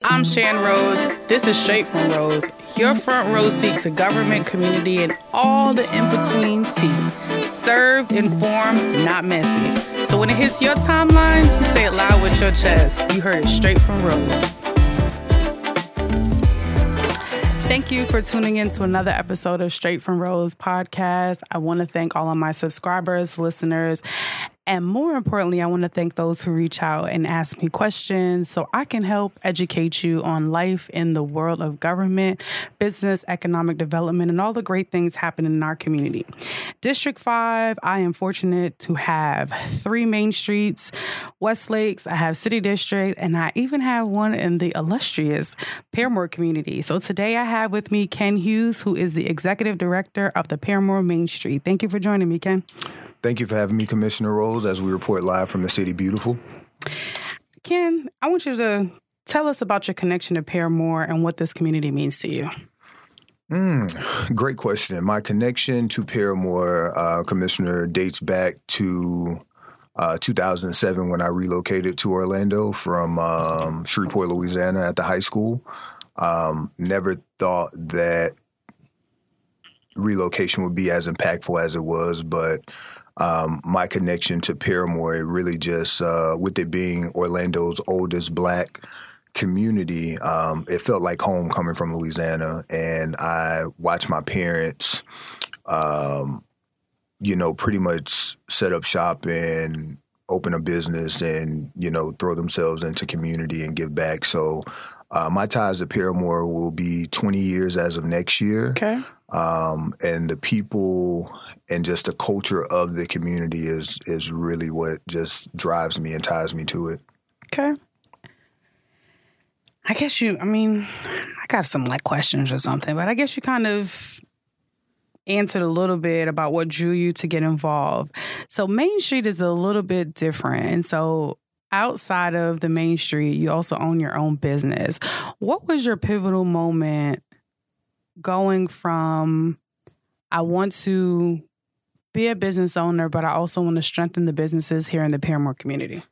I'm Shan Rose. This is Straight from Rose, your front row seat to government, community, and all the in-between tea. Served, informed, not messy. So when it hits your timeline, you say it loud with your chest. You heard it straight from Rose. Thank you for tuning in to another episode of Straight from Rose podcast. I want to thank all of my subscribers, listeners, and more importantly, I want to thank those who reach out and ask me questions so I can help educate you on life in the world of government, business, economic development, and all the great things happening in our community. District 5, I am fortunate to have 3 main streets, West Lakes, I have City District, and I even have one in the illustrious Parramore community. So today I have with me Ken Hughes, who is the Executive Director of the Parramore Main Street. Thank you for joining me, Ken. Thank you for having me, Commissioner Rose, as we report live from the City Beautiful. Ken, I want you to tell us about your connection to Parramore and what this community means to you. Great question. My connection to Parramore, Commissioner, dates back to 2007 when I relocated to Orlando from Shreveport, Louisiana at the high school. Never thought that relocation would be as impactful as it was, but my connection to Parramore, it really just, with it being Orlando's oldest Black community, it felt like home coming from Louisiana. And I watched my parents, pretty much set up shop and open a business and, throw themselves into community and give back. So my ties to Parramore will be 20 years as of next year. Okay. And the people and just the culture of the community is really what just drives me and ties me to it. Okay. I guess I got some questions or something, but I guess you kind of answered a little bit about what drew you to get involved. So Main Street is a little bit different. And so outside of the Main Street, you also own your own business. What was your pivotal moment going from, I want to be a business owner, but I also want to strengthen the businesses here in the Parramore community?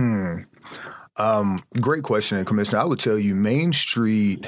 Great question, Commissioner. I would tell you Main Street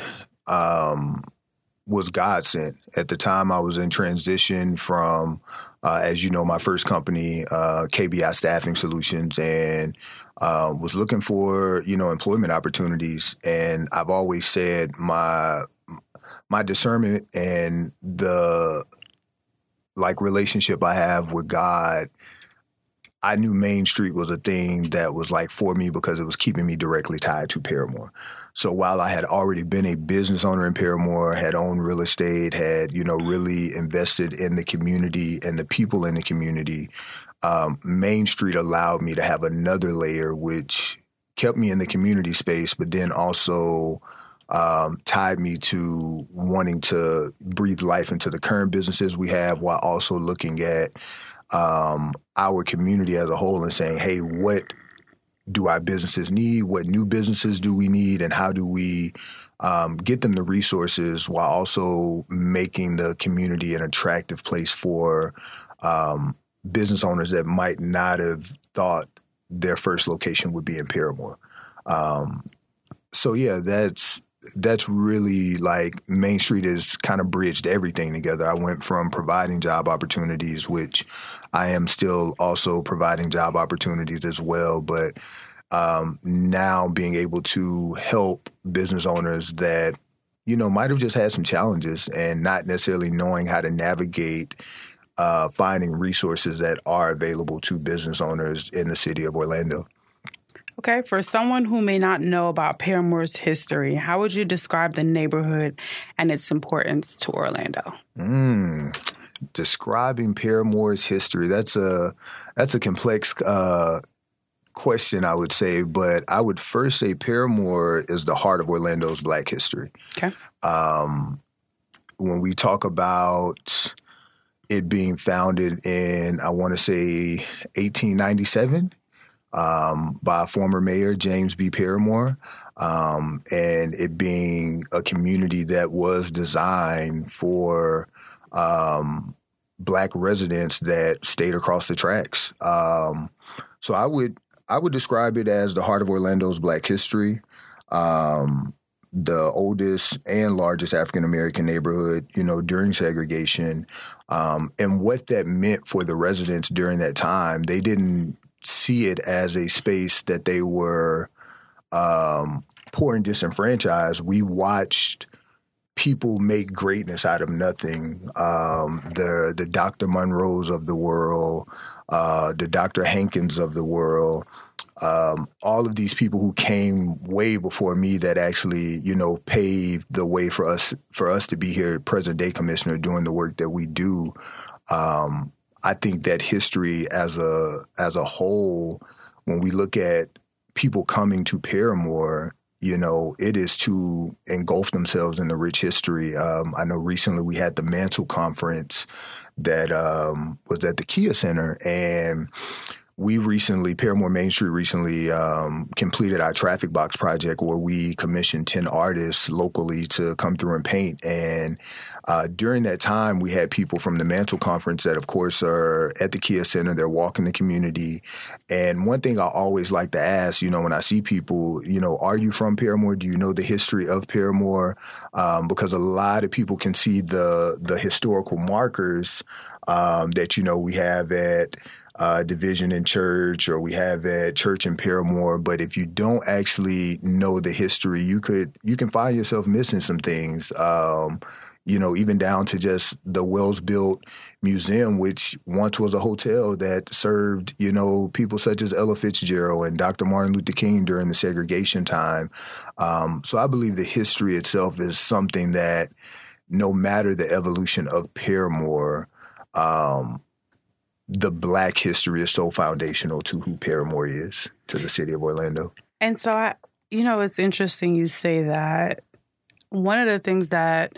was God sent. At the time I was in transition from, as you know, my first company, KBI Staffing Solutions, and was looking for, employment opportunities. And I've always said my discernment and the relationship I have with God, I knew Main Street was a thing that was for me because it was keeping me directly tied to Parramore. So while I had already been a business owner in Parramore, had owned real estate, had, really invested in the community and the people in the community, Main Street allowed me to have another layer which kept me in the community space, but then also tied me to wanting to breathe life into the current businesses we have while also looking at our community as a whole and saying, hey, what do our businesses need? What new businesses do we need? And how do we get them the resources while also making the community an attractive place for business owners that might not have thought their first location would be in Parramore. That's really Main Street has kind of bridged everything together. I went from providing job opportunities, which I am still also providing job opportunities as well, but now being able to help business owners that, might have just had some challenges and not necessarily knowing how to navigate finding resources that are available to business owners in the city of Orlando. Okay, for someone who may not know about Parramore's history, how would you describe the neighborhood and its importance to Orlando? Describing Parramore's history, that's a complex question, I would say, but I would first say Parramore is the heart of Orlando's Black history. Okay. When we talk about it being founded in, I want to say, 1897, by a former mayor, James B. Parramore, and it being a community that was designed for Black residents that stayed across the tracks. So I would describe it as the heart of Orlando's Black history. the oldest and largest African-American neighborhood, during segregation. And what that meant for the residents during that time, they didn't see it as a space that they were poor and disenfranchised. We watched people make greatness out of nothing. The Dr. Monroes of the world, the Dr. Hankins of the world, all of these people who came way before me that actually, paved the way for us to be here, present day commissioner, doing the work that we do. I think that history as a whole, when we look at people coming to Paramore, it is to engulf themselves in the rich history. I know recently we had the Mantle Conference that was at the Kia Center, and Paramore Main Street recently completed our Traffic Box project, where we commissioned 10 artists locally to come through and paint. And during that time, we had people from the Mantle Conference that, of course, are at the Kia Center. They're walking the community. And one thing I always like to ask, when I see people, are you from Paramore? Do you know the history of Paramore? Because a lot of people can see the historical markers that, we have at Division in Church, or we have at Church in Paramore. But if you don't actually know the history, you can find yourself missing some things. Even down to just the Wells-built museum, which once was a hotel that served, people such as Ella Fitzgerald and Dr. Martin Luther King during the segregation time. So I believe the history itself is something that, no matter the evolution of Paramore, the Black history is so foundational to who Paramore is to the city of Orlando. And so, it's interesting you say that. One of the things that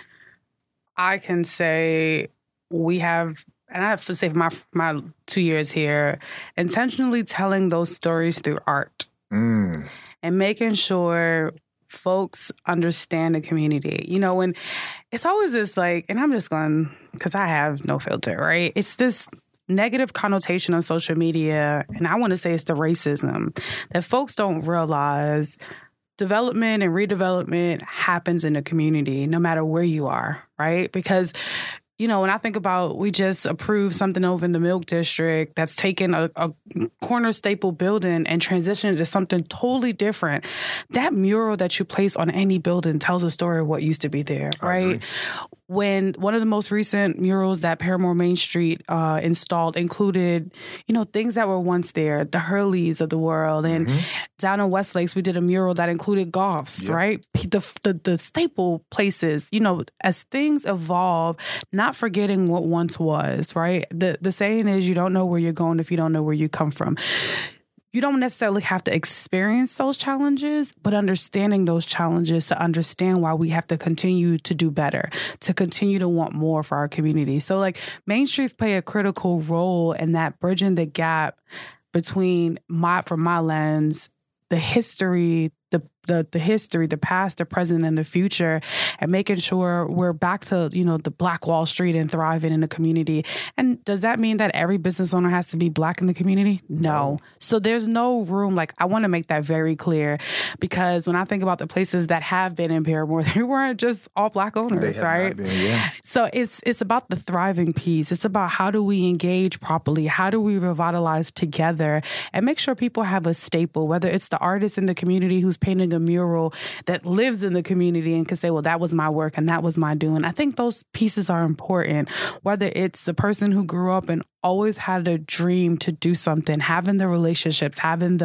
I can say we have, and I have to say for my 2 years here, intentionally telling those stories through art and making sure folks understand the community. When it's always this and I'm just going, because I have no filter, right? It's this negative connotation on social media, and I want to say it's the racism, that folks don't realize development and redevelopment happens in the community, no matter where you are, right? Because, when I think about, we just approved something over in the Milk District that's taken a corner staple building and transitioned it to something totally different. That mural that you place on any building tells a story of what used to be there, right? When one of the most recent murals that Paramore Main Street installed included, things that were once there, the Hurleys of the world. And down in West Lakes, we did a mural that included Goffs, right? The staple places, as things evolve, not forgetting what once was, right? The saying is, you don't know where you're going if you don't know where you come from. You don't necessarily have to experience those challenges, but understanding those challenges to understand why we have to continue to do better, to continue to want more for our community. So Main Streets play a critical role in that, bridging the gap between from my lens, the history, the history, the past, the present, and the future, and making sure we're back to, the Black Wall Street and thriving in the community. And does that mean that every business owner has to be Black in the community? No. So there's no room. I want to make that very clear, because when I think about the places that have been in Paramore, they weren't just all Black owners, right? Been, yeah. So it's about the thriving piece. It's about, how do we engage properly? How do we revitalize together and make sure people have a staple, whether it's the artist in the community who's painting a mural that lives in the community and can say, well, that was my work and that was my doing. I think those pieces are important, whether it's the person who grew up and always had a dream to do something, having the relationships, having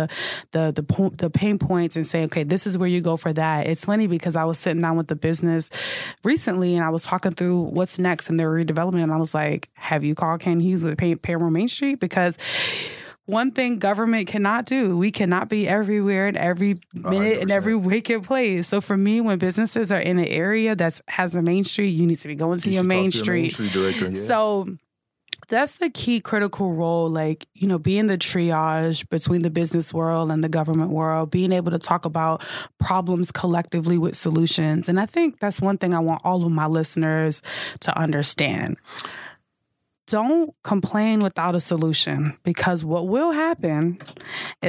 the pain points, and saying, okay, this is where you go for that. It's funny because I was sitting down with the business recently and I was talking through what's next in their redevelopment, and I was like, have you called Ken Hughes with Paramore Main Street? Because one thing government cannot do, we cannot be everywhere in every minute 100%. In every wicked place. So for me, when businesses are in an area that has a Main Street, you need to be going to your Main Street. Director, yeah. So that's the key critical role, being the triage between the business world and the government world, being able to talk about problems collectively with solutions. And I think that's one thing I want all of my listeners to understand. Don't complain without a solution, because what will happen is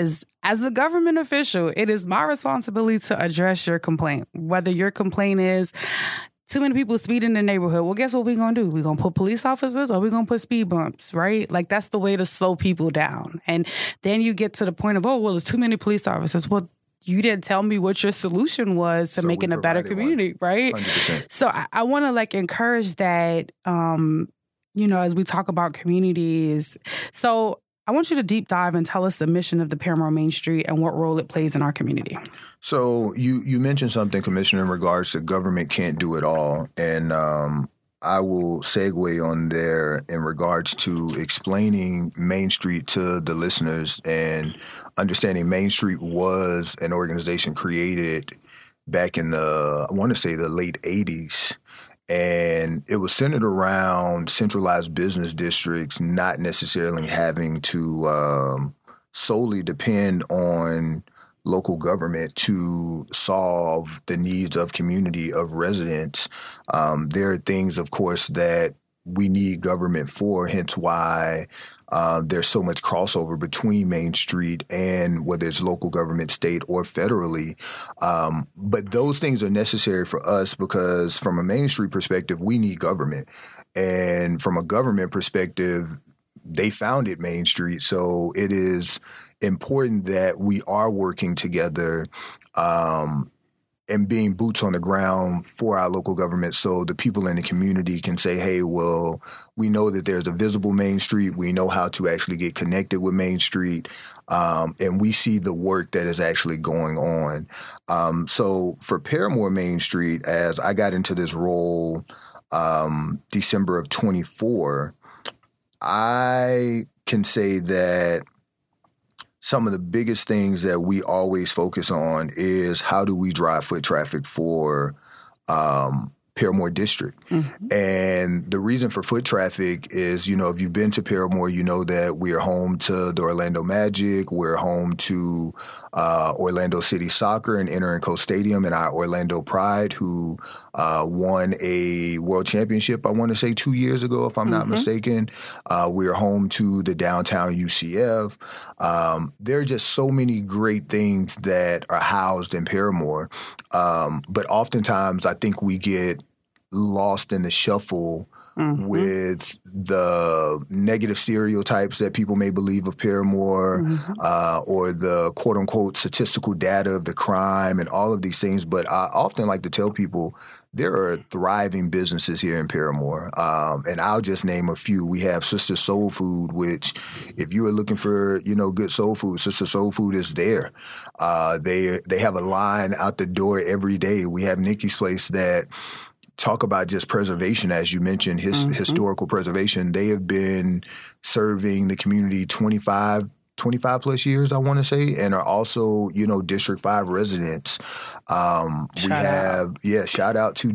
as a government official, it is my responsibility to address your complaint. Whether your complaint is too many people speed in the neighborhood, well, guess what we're going to do? We're going to put police officers or we're going to put speed bumps, right? Like, that's the way to slow people down. And then you get to the point of, oh, well, there's too many police officers. Well, you didn't tell me what your solution was to making a better community, right? 100%. So I want to like encourage that, as we talk about communities. So I want you to deep dive and tell us the mission of the Paramore Main Street and what role it plays in our community. So you mentioned something, Commissioner, in regards to government can't do it all. And I will segue on there in regards to explaining Main Street to the listeners and understanding Main Street was an organization created back in the late 80s. And it was centered around centralized business districts, not necessarily having to solely depend on local government to solve the needs of community of residents. There are things, of course, that we need government for, hence why there's so much crossover between Main Street and whether it's local government, state, or federally. But those things are necessary for us because from a Main Street perspective, we need government. And from a government perspective, they founded Main Street. So it is important that we are working together and being boots on the ground for our local government so the people in the community can say, hey, well, we know that there's a visible Main Street. We know how to actually get connected with Main Street. And we see the work that is actually going on. So for Paramore Main Street, as I got into this role December of 24, I can say that some of the biggest things that we always focus on is how do we drive foot traffic for Paramore District. Mm-hmm. And the reason for foot traffic is, if you've been to Paramore, you know that we are home to the Orlando Magic. We're home to Orlando City Soccer and Inter and Coast Stadium and our Orlando Pride, who won a world championship, I want to say 2 years ago, if I'm not mistaken. We're home to the downtown UCF. There are just so many great things that are housed in Paramore. But oftentimes I think we get lost in the shuffle with the negative stereotypes that people may believe of Paramore or the quote-unquote statistical data of the crime and all of these things. But I often like to tell people there are thriving businesses here in Paramore. And I'll just name a few. We have Sister Soul Food, which if you are looking for, good soul food, Sister Soul Food is there. They have a line out the door every day. We have Nikki's Place that talk about just preservation, as you mentioned, historical preservation. They have been serving the community 25 plus years, I want to say, and are also, District 5 residents. Shout out to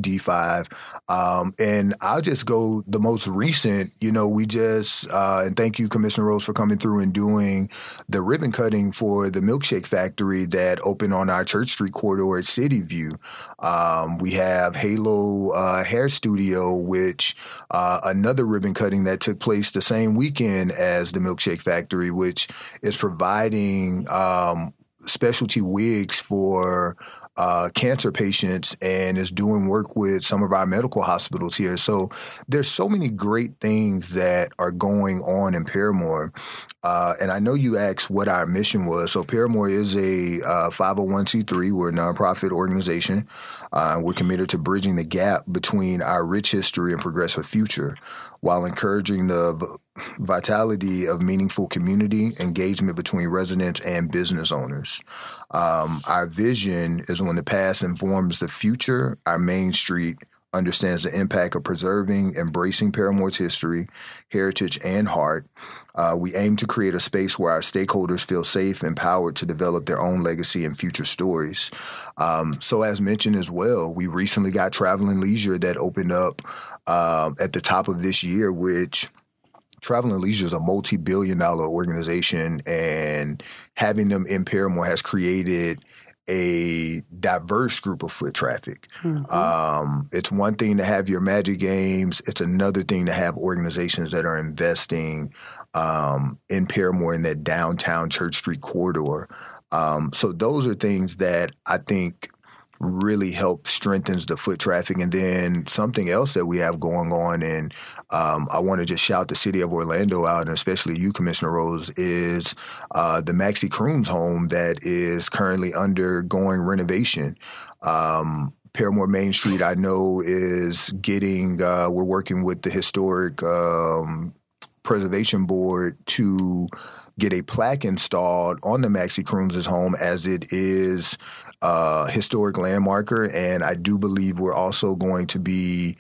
D5. And I'll just go the most recent, we just, and thank you, Commissioner Rose, for coming through and doing the ribbon cutting for the milkshake factory that opened on our Church Street corridor at City View. We have Halo Hair Studio, which another ribbon cutting that took place the same weekend as the milkshake factory, which is providing specialty wigs for cancer patients and is doing work with some of our medical hospitals here. So there's so many great things that are going on in Paramore. And I know you asked what our mission was. So Paramore is a 501c3. We're a nonprofit organization. We're committed to bridging the gap between our rich history and progressive future while encouraging the vitality of meaningful community engagement between residents and business owners. Our vision is when the past informs the future, our Main Street understands the impact of preserving, embracing Paramore's history, heritage, and heart. We aim to create a space where our stakeholders feel safe, empowered to develop their own legacy and future stories. So as mentioned as well, we recently got Travel and Leisure that opened up at the top of this year, which Travel and Leisure is a multi-billion-dollar organization, and having them in Paramore has created a diverse group of foot traffic. It's one thing to have your Magic games. It's another thing to have organizations that are investing in Paramore in that downtown Church Street corridor. So those are things that I think really help strengthens the foot traffic. And then something else that we have going on, and I want to just shout the city of Orlando out, and especially you, Commissioner Rose, is the Maxie Crooms home that is currently undergoing renovation. Paramore Main Street, I know, is getting, we're working with the historic Preservation Board to get a plaque installed on the Maxie Crooms' home, as it is a historic landmarker. And I do believe we're also going to be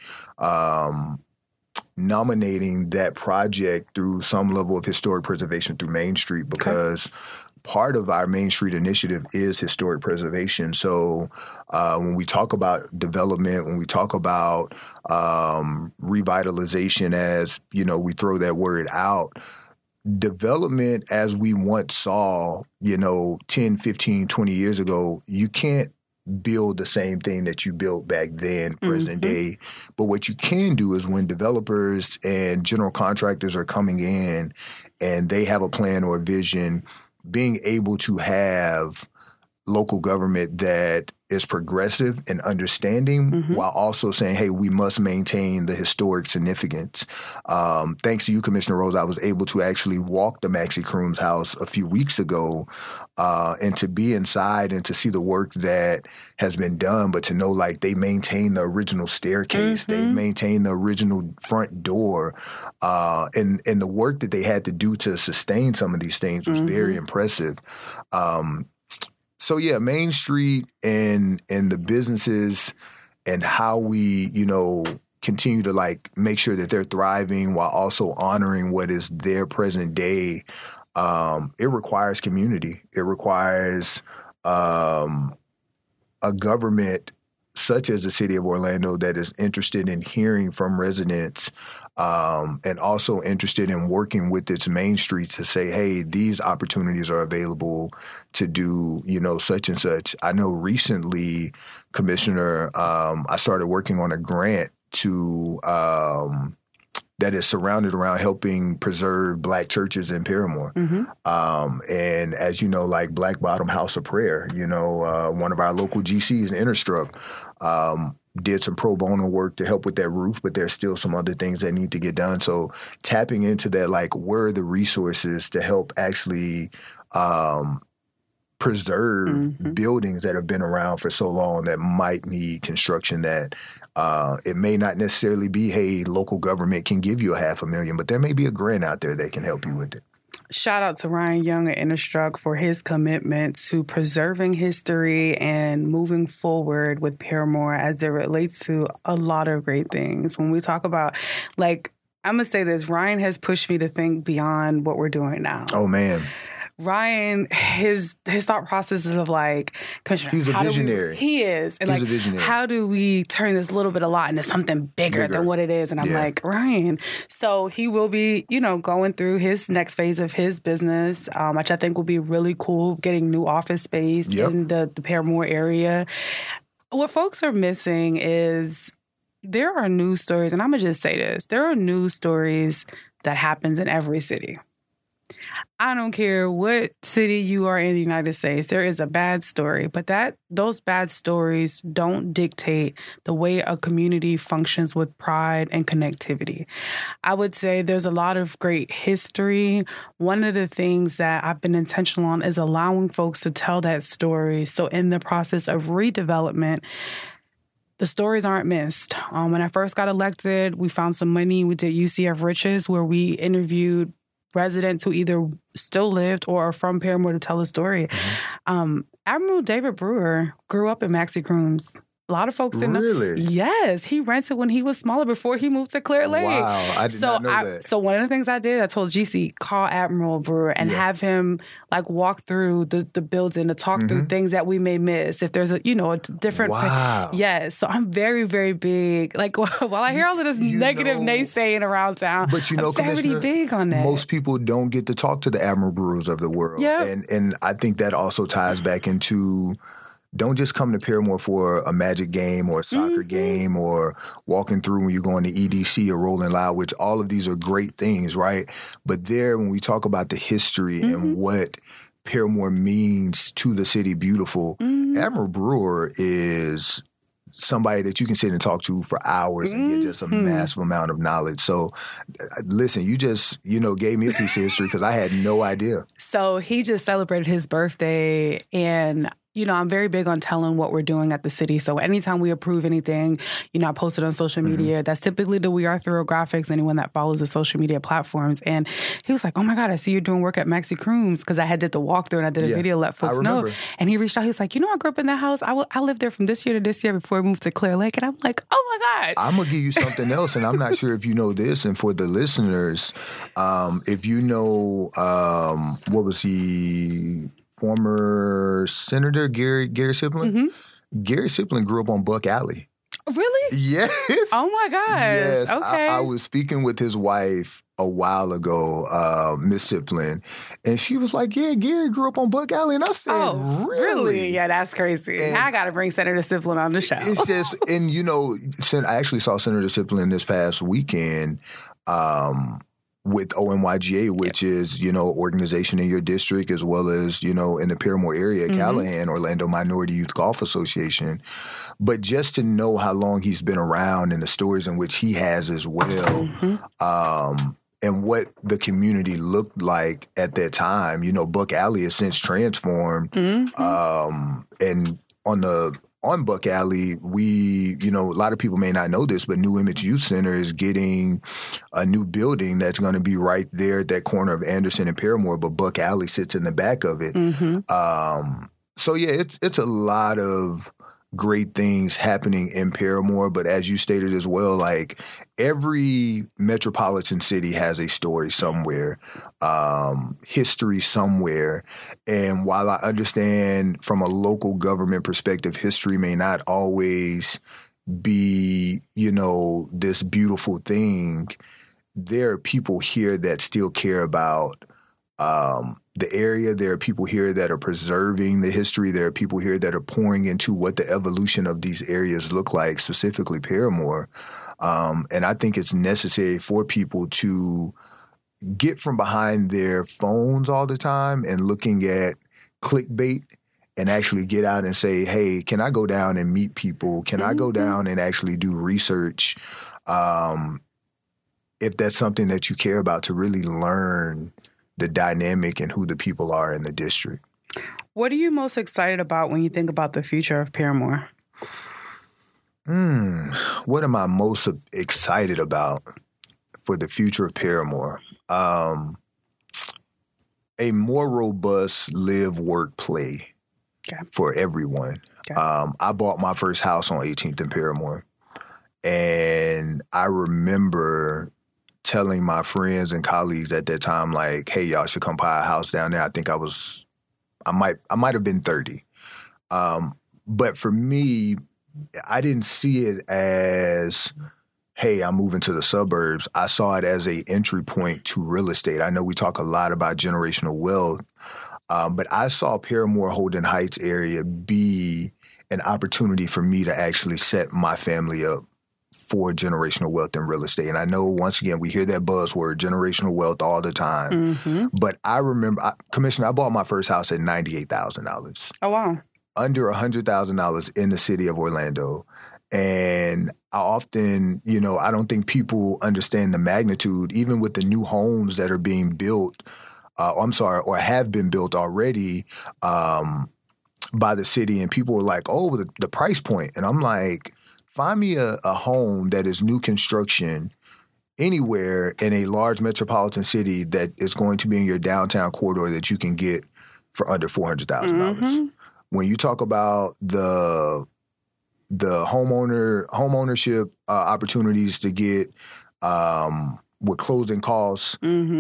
nominating that project through some level of historic preservation through Main Street, because part of our Main Street initiative is historic preservation. So when we talk about development, when we talk about revitalization, as, you know, we throw that word out, development as we once saw, 10, 15, 20 years ago, you can't build the same thing that you built back then, present day. But what you can do is, when developers and general contractors are coming in and they have a plan or a vision, being able to have local government that is progressive and understanding while also saying, hey, we must maintain the historic significance. Thanks to you, Commissioner Rose, I was able to actually walk the Maxie Crooms house a few weeks ago and to be inside and to see the work that has been done, but to know, like, they maintain the original staircase, they maintain the original front door, and the work that they had to do to sustain some of these things was very impressive. So yeah, Main Street and the businesses and how we, continue to make sure that they're thriving while also honoring what is their present day. It requires community. It requires a government such as the city of Orlando that is interested in hearing from residents and also interested in working with its Main Street to say, hey, these opportunities are available to do, such and such. I know recently, Commissioner, I started working on a grant to that is surrounded around helping preserve Black churches in Paramore. And as you know, like Black Bottom House of Prayer, one of our local GCs, Interstruck, did some pro bono work to help with that roof, but there's still some other things that need to get done. So tapping into that, where are the resources to help actually preserve buildings that have been around for so long that might need construction, that it may not necessarily be, hey, local government can give you $500,000, but there may be a grant out there that can help you with it. Shout out to Ryan Young at Interstruck for his commitment to preserving history and moving forward with Paramore as it relates to a lot of great things. When we talk about, I'm going to say this, Ryan has pushed me to think beyond what we're doing now. Oh, man. Ryan, his thought processes of Commissioner, he's a visionary. He is. And he's a visionary. How do we turn this little bit of lot into something bigger than what it is? And I'm like, Ryan. So he will be, going through his next phase of his business, which I think will be really cool, getting new office space in the Paramore area. What folks are missing is there are news stories, and I'm going to just say this. There are news stories that happens in every city. I don't care what city you are in the United States, there is a bad story, but those bad stories don't dictate the way a community functions with pride and connectivity. I would say there's a lot of great history. One of the things that I've been intentional on is allowing folks to tell that story. So in the process of redevelopment, the stories aren't missed. When I first got elected, we found some money. We did UCF Riches, where we interviewed residents who either still lived or are from Paramore to tell a story. Admiral David Brewer grew up in Maxie Crooms. A lot of folks didn't know. Really? Yes. He rented when he was smaller before he moved to Clear Lake. Wow. I did not know that. So one of the things I did, I told GC, call Admiral Brewer and have him walk through the building to talk through things that we may miss. If there's a different. Wow. Yes. So I'm very, very big. While I hear all of this negative naysaying around town, but I'm very big on that. Most people don't get to talk to the Admiral Brewers of the world. Yeah. And I think that also ties back into don't just come to Paramore for a Magic game or a soccer game or walking through when you're going to EDC or Rolling Loud, which all of these are great things, right? But there, when we talk about the history and what Paramore means to the city beautiful, Admiral Brewer is somebody that you can sit and talk to for hours and get just a massive amount of knowledge. So listen, you just, gave me a piece of history because I had no idea. So he just celebrated his birthday, and I'm very big on telling what we're doing at the city. So anytime we approve anything, I post it on social media. That's typically the We Are Thorough graphics, anyone that follows the social media platforms. And he was like, oh my God, I see you're doing work at Maxi Crooms, because I did the walkthrough and I did a video, let folks know. And he reached out. He was like, I grew up in that house. I lived there from this year to this year before I moved to Clear Lake. And I'm like, oh my God. I'm going to give you something else. And I'm not sure if you know this. And for the listeners, if you know, what was he... former Senator Gary Sipling. Gary Sipling grew up on Buck Alley. Really? Yes. Oh my gosh. Yes. Okay. I was speaking with his wife a while ago, Miss Sipling, and she was like, "Yeah, Gary grew up on Buck Alley," and I said, "Oh, really? Yeah, that's crazy." And now I got to bring Senator Sipling on the show. It's just, and I actually saw Senator Sipling this past weekend. With OMYGA, which is, organization in your district, as well as, in the Paramore area, Callahan, Orlando Minority Youth Golf Association. But just to know how long he's been around and the stories in which he has as well, and what the community looked like at that time. Buck Alley has since transformed. And on Buck Alley, we, a lot of people may not know this, but New Image Youth Center is getting a new building that's going to be right there at that corner of Anderson and Paramore, but Buck Alley sits in the back of it. So yeah, it's a lot of great things happening in Paramore, but as you stated as well, like every metropolitan city has a story somewhere, history somewhere. And while I understand from a local government perspective, history may not always be, this beautiful thing, there are people here that still care about the area. There are people here that are preserving the history. There are people here that are pouring into what the evolution of these areas look like, specifically Paramore. And I think it's necessary for people to get from behind their phones all the time and looking at clickbait and actually get out and say, hey, can I go down and meet people? Can I go down and actually do research? If that's something that you care about, to really learn the dynamic and who the people are in the district. What are you most excited about when you think about the future of Paramore? What am I most excited about for the future of Paramore? A more robust live, work, play for everyone. I bought my first house on 18th and Paramore, and I remember telling my friends and colleagues at that time, like, hey, y'all should come buy a house down there. I think I might have been 30. But for me, I didn't see it as, hey, I'm moving to the suburbs. I saw it as a entry point to real estate. I know we talk a lot about generational wealth, but I saw Paramore Holden Heights area be an opportunity for me to actually set my family up for generational wealth in real estate. And I know, once again, we hear that buzzword, generational wealth, all the time. But I remember, Commissioner, I bought my first house at $98,000. Oh, wow. Under $100,000 in the city of Orlando. And I often, I don't think people understand the magnitude, even with the new homes that are being built, or have been built already by the city. And people are like, oh, the price point. And I'm like, find me a home that is new construction anywhere in a large metropolitan city that is going to be in your downtown corridor that you can get for under $400,000. When you talk about the homeownership opportunities to get with closing costs,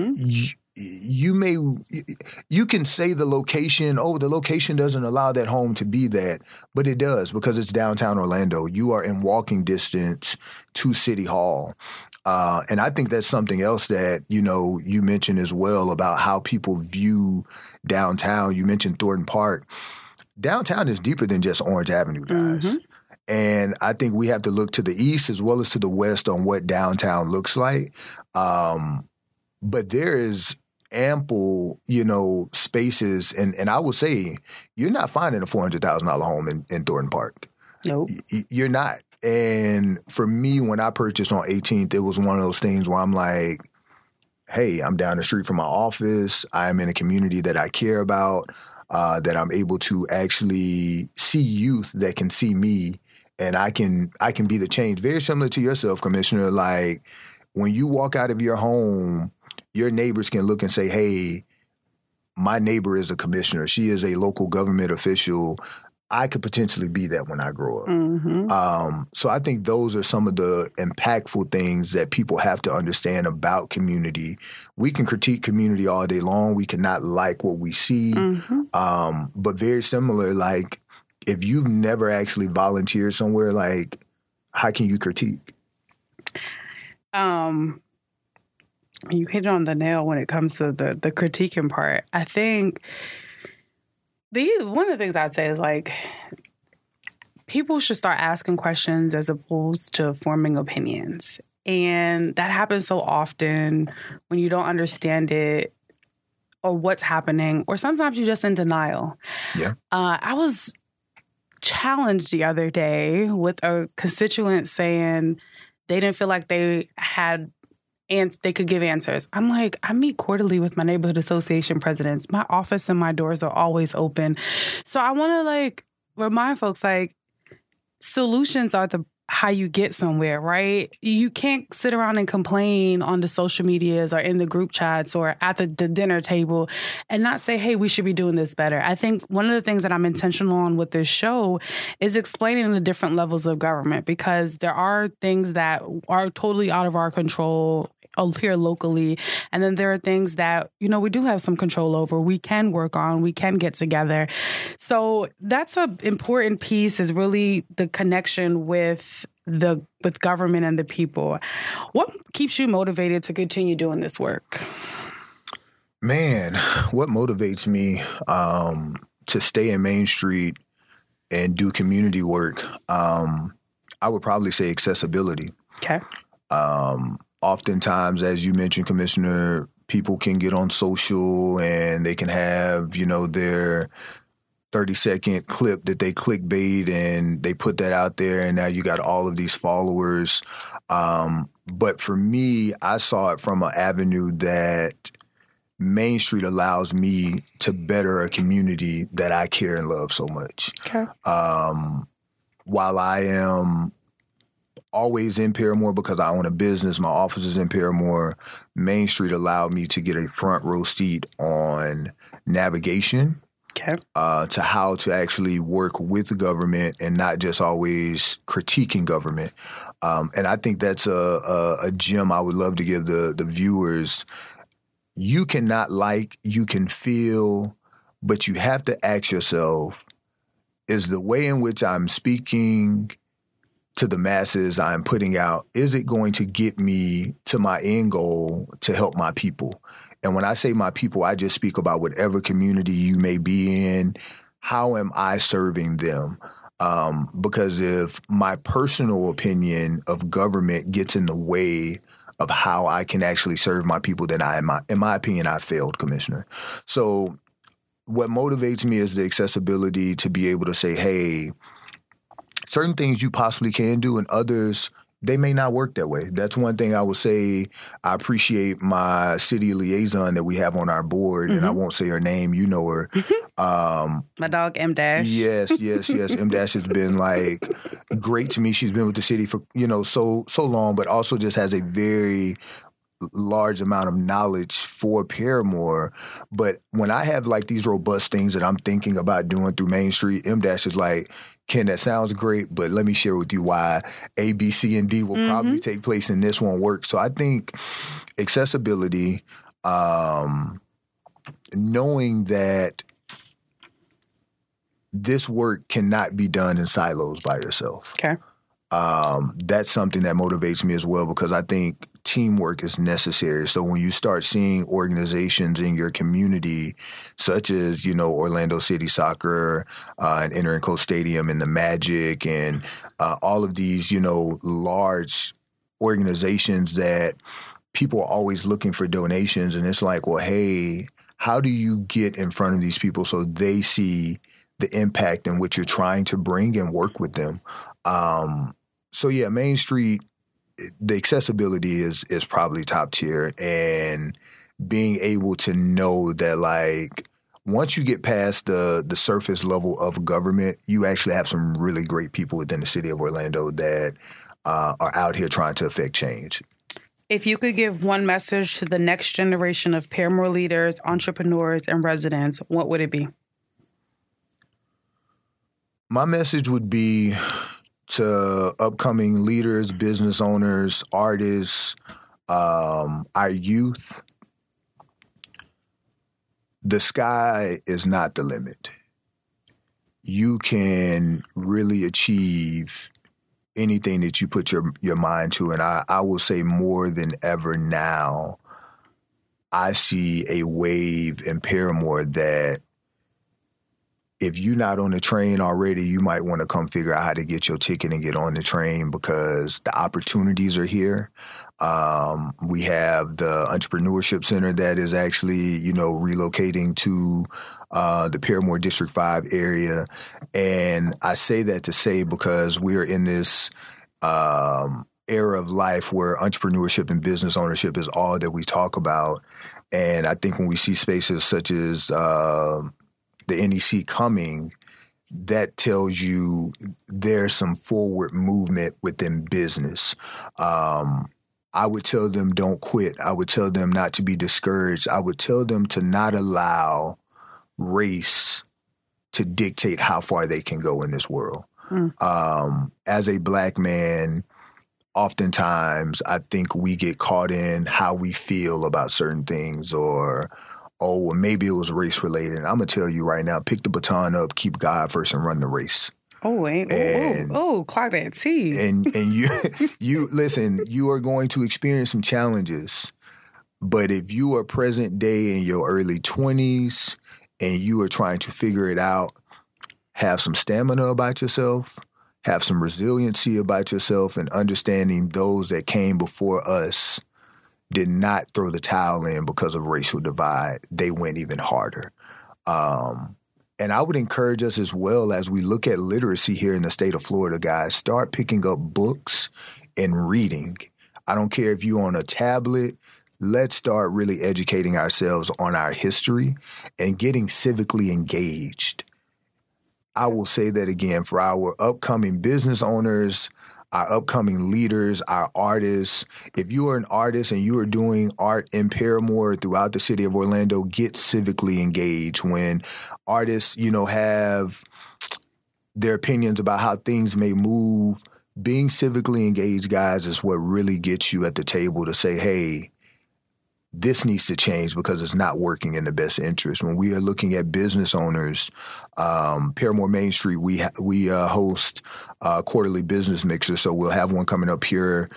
you can say the location, the location doesn't allow that home to be that, but it does, because it's downtown Orlando. You are in walking distance to City Hall. And I think that's something else that, you mentioned as well about how people view downtown. You mentioned Thornton Park. downtown is deeper than just Orange Avenue, guys. Mm-hmm. And I think we have to look to the east as well as to the west on what downtown looks like. But there is ample, spaces. And I will say, you're not finding a $400,000 home in Thornton Park. Nope. You're not. And for me, when I purchased on 18th, it was one of those things where I'm like, hey, I'm down the street from my office. I'm in a community that I care about, that I'm able to actually see youth that can see me, and I can be the change. Very similar to yourself, Commissioner. Like, when you walk out of your home, your neighbors can look and say, hey, my neighbor is a commissioner. She is a local government official. I could potentially be that when I grow up. Mm-hmm. So I think those are some of the impactful things that people have to understand about community. We can critique community all day long. We cannot like what we see. Mm-hmm. But very similar, like, if you've never actually volunteered somewhere, like, how can you critique? You hit on the nail when it comes to the critiquing part. I think one of the things I'd say is, like, people should start asking questions as opposed to forming opinions. And that happens so often when you don't understand it or what's happening, or sometimes you're just in denial. Yeah. I was challenged the other day with a constituent saying they didn't feel like they had and they could give answers. I'm like, I meet quarterly with my neighborhood association presidents. My office and my doors are always open. So I want to remind folks, solutions are how you get somewhere, right? You can't sit around and complain on the social medias or in the group chats or at the dinner table and not say, hey, we should be doing this better. I think one of the things that I'm intentional on with this show is explaining the different levels of government, because there are things that are totally out of our control here locally. And then there are things that, we do have some control over, we can work on, we can get together. So that's an important piece, is really the connection with government and the people. What keeps you motivated to continue doing this work? Man, what motivates me to stay in Main Street and do community work, I would probably say accessibility. Okay. Oftentimes, as you mentioned, Commissioner, people can get on social and they can have, their 30-second clip that they clickbait and they put that out there, and now you got all of these followers. But for me, I saw it from an avenue that Main Street allows me to better a community that I care and love so much. Okay. While I am always in Paramore because I own a business, my office is in Paramore, Main Street allowed me to get a front row seat on navigation. Okay. To how to actually work with the government and not just always critiquing government. And I think that's a gem I would love to give the viewers. You cannot you can feel, but you have to ask yourself, is the way in which I'm speaking to the masses I'm putting out, is it going to get me to my end goal to help my people? And when I say my people, I just speak about whatever community you may be in. How am I serving them? Because if my personal opinion of government gets in the way of how I can actually serve my people, then in my opinion, I failed, Commissioner. So what motivates me is the accessibility to be able to say, hey, certain things you possibly can do and others, they may not work that way. That's one thing I would say. I appreciate my city liaison that we have on our board, and I won't say her name. You know her. My dog, M Dash. Yes. M Dash has been great to me. She's been with the city for, so long, but also just has a very large amount of knowledge for Paramore. But when I have these robust things that I'm thinking about doing through Main Street, M Dash is like, Ken, that sounds great, but let me share with you why A, B, C, and D will probably take place and this won't work. So I think accessibility, knowing that this work cannot be done in silos by yourself. Okay. That's something that motivates me as well, because I think teamwork is necessary. So when you start seeing organizations in your community, such as, Orlando City Soccer and Entering Coast Stadium and the Magic and all of these, large organizations that people are always looking for donations. And it's like, well, hey, how do you get in front of these people so they see the impact in which you're trying to bring and work with them? So yeah, Main Street, the accessibility is probably top tier, and being able to know that, like, once you get past the surface level of government, you actually have some really great people within the city of Orlando that are out here trying to affect change. If you could give one message to the next generation of Paramore leaders, entrepreneurs, and residents, what would it be? My message would be to upcoming leaders, business owners, artists, our youth. The sky is not the limit. You can really achieve anything that you put your mind to. And I will say more than ever now, I see a wave in Paramore that if you're not on the train already, you might want to come figure out how to get your ticket and get on the train, because the opportunities are here. We have the Entrepreneurship Center that is actually, relocating to the Paramore District 5 area. And I say that to say because we're in this era of life where entrepreneurship and business ownership is all that we talk about. And I think when we see spaces such as the NEC coming, that tells you there's some forward movement within business. I would tell them don't quit. I would tell them not to be discouraged. I would tell them to not allow race to dictate how far they can go in this world. As a Black man, oftentimes I think we get caught in how we feel about certain things, or well, maybe it was race related. And I'm going to tell you right now, pick the baton up, keep God first, and run the race. Oh, wait. Clock that. See. And you listen, you are going to experience some challenges. But if you are present day in your early 20s and you are trying to figure it out, have some stamina about yourself, have some resiliency about yourself, and understanding those that came before us did not throw the towel in because of racial divide. They went even harder. And I would encourage us as well, as we look at literacy here in the state of Florida, guys, start picking up books and reading. I don't care if you're on a tablet. Let's start really educating ourselves on our history and getting civically engaged. I will say that again for our upcoming business owners, our upcoming leaders, our artists. If you are an artist and you are doing art in Paramore throughout the city of Orlando, get civically engaged. When artists, have their opinions about how things may move, being civically engaged, guys, is what really gets you at the table to say, hey, this needs to change because it's not working in the best interest. When we are looking at business owners, Paramore Main Street, we host quarterly business mixers. So we'll have one coming up here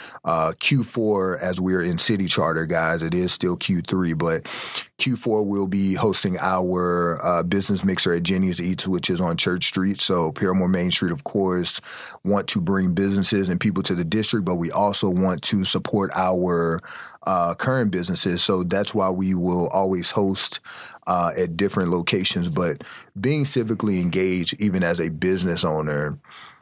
Q4 as we're in city charter, guys. It is still Q3, but Q4 we'll be hosting our business mixer at Jenny's Eats, which is on Church Street. So Paramore Main Street, of course, want to bring businesses and people to the district, but we also want to support our current businesses. So that's why we will always host at different locations. But being civically engaged, even as a business owner,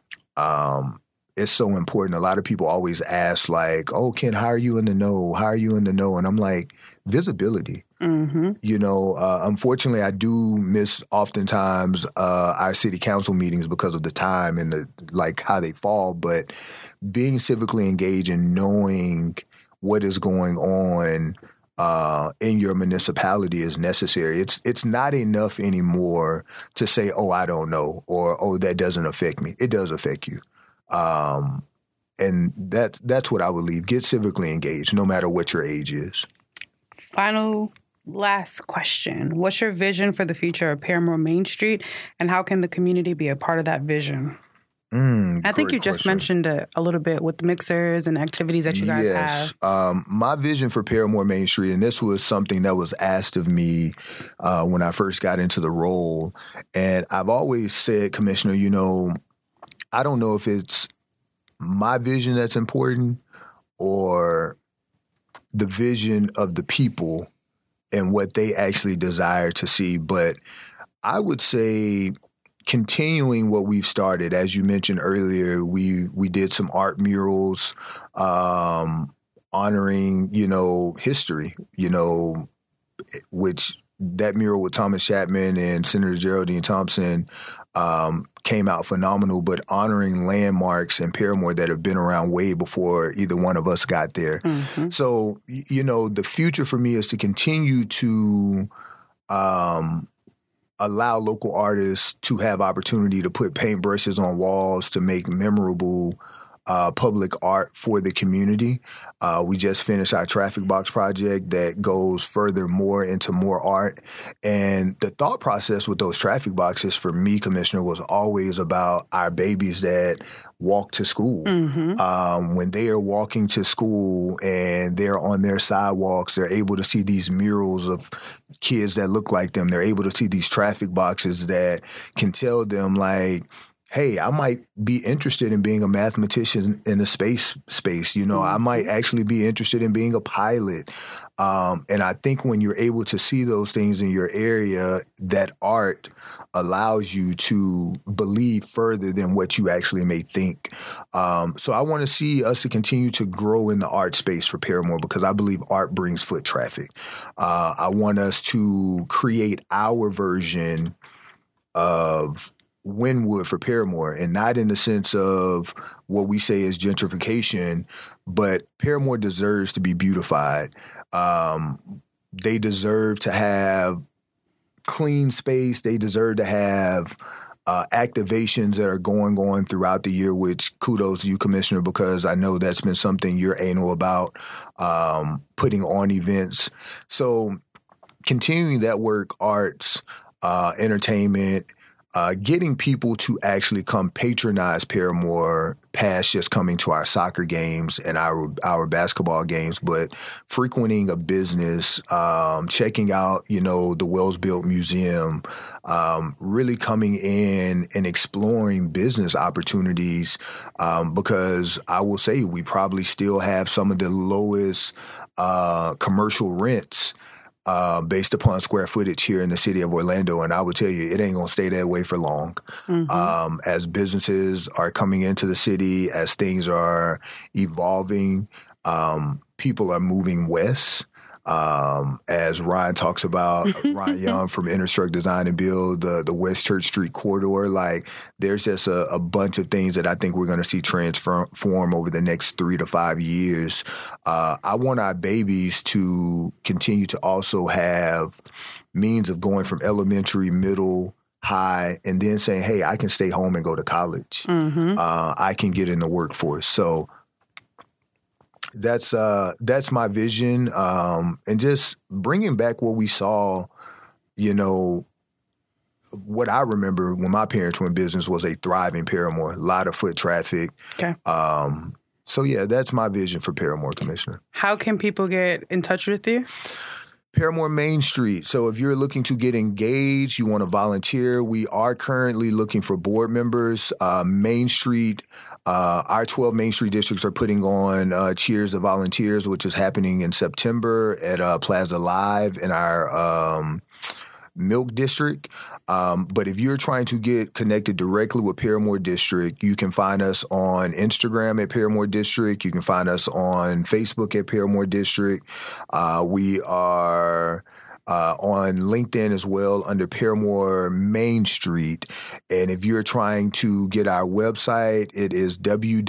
is so important. A lot of people always ask, like, oh, Ken, how are you in the know? How are you in the know? And I'm like, visibility. Mm-hmm. Unfortunately, I do miss oftentimes our city council meetings because of the time and how they fall. But being civically engaged and knowing what is going on in your municipality is necessary. It's not enough anymore to say, oh, I don't know, or, oh, that doesn't affect me. It does affect you. And that's what I would leave. Get civically engaged, no matter what your age is. Last question. What's your vision for the future of Paramore Main Street, and how can the community be a part of that vision? I think you just mentioned it a little bit with the mixers and activities that you guys have. My vision for Paramore Main Street, and this was something that was asked of me when I first got into the role, and I've always said, Commissioner, I don't know if it's my vision that's important or the vision of the people and what they actually desire to see, but I would say continuing what we've started. As you mentioned earlier, we did some art murals honoring, history, which that mural with Thomas Chapman and Senator Geraldine Thompson came out phenomenal, but honoring landmarks in Paramore that have been around way before either one of us got there. Mm-hmm. So, the future for me is to continue to allow local artists to have opportunity to put paintbrushes on walls to make memorable public art for the community. We just finished our traffic box project that goes furthermore into more art. And the thought process with those traffic boxes for me, Commissioner, was always about our babies that walk to school. Mm-hmm. When they are walking to school and they're on their sidewalks, they're able to see these murals of kids that look like them. They're able to see these traffic boxes that can tell them, like, hey, I might be interested in being a mathematician in a space. Mm-hmm. I might actually be interested in being a pilot. And I think when you're able to see those things in your area, that art allows you to believe further than what you actually may think. So I want to see us to continue to grow in the art space for Paramore because I believe art brings foot traffic. I want us to create our version of Wynwood for Paramore, and not in the sense of what we say is gentrification, but Paramore deserves to be beautified. They deserve to have clean space. They deserve to have activations that are going on throughout the year, which kudos to you, Commissioner, because I know that's been something you're anal about, putting on events. So continuing that work, arts, entertainment, getting people to actually come patronize Paramore past just coming to our soccer games and our basketball games, but frequenting a business, checking out, the Wells-Built Museum, really coming in and exploring business opportunities, because I will say we probably still have some of the lowest commercial rents based upon square footage here in the city of Orlando. And I would tell you, it ain't going to stay that way for long. Mm-hmm. As businesses are coming into the city, as things are evolving, people are moving west. As Ryan talks about, Ryan Young from Interstruct Design and Build, the West Church Street corridor, like there's just a bunch of things that I think we're going to see transform over the next 3 to 5 years. I want our babies to continue to also have means of going from elementary, middle, high, and then saying, hey, I can stay home and go to college. Mm-hmm. I can get in the workforce. So that's my vision, and just bringing back what we saw, what I remember when my parents were in business was a thriving Paramore, a lot of foot traffic. Okay. So yeah, that's my vision for Paramore, Commissioner. How can people get in touch with you? Paramore Main Street. So if you're looking to get engaged, you want to volunteer, we are currently looking for board members. Main Street, our 12 Main Street districts are putting on Cheers to Volunteers, which is happening in September at Plaza Live in our Milk District. But if you're trying to get connected directly with Paramore District, you can find us on Instagram at Paramore District. You can find us on Facebook at Paramore District. We are on LinkedIn as well under Paramore Main Street. And if you're trying to get our website, it is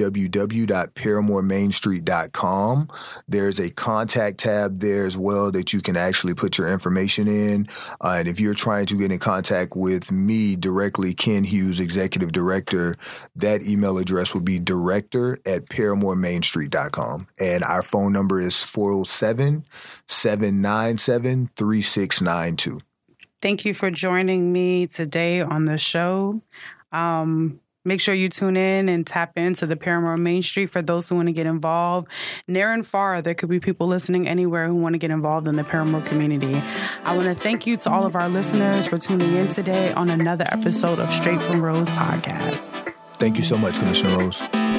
www.paramoremainstreet.com. There's a contact tab there as well that you can actually put your information in. And if you're trying to get in contact with me directly, Ken Hughes, Executive Director, that email address will be director@paramoremainstreet.com. And our phone number is 407-797-3692. Thank you for joining me today on the show. Make sure you tune in and tap into the Paramore Main Street for those who want to get involved. Near and far, there could be people listening anywhere who want to get involved in the Paramore community. I want to thank you to all of our listeners for tuning in today on another episode of Straight from Rose podcast. Thank you so much, Commissioner Rose.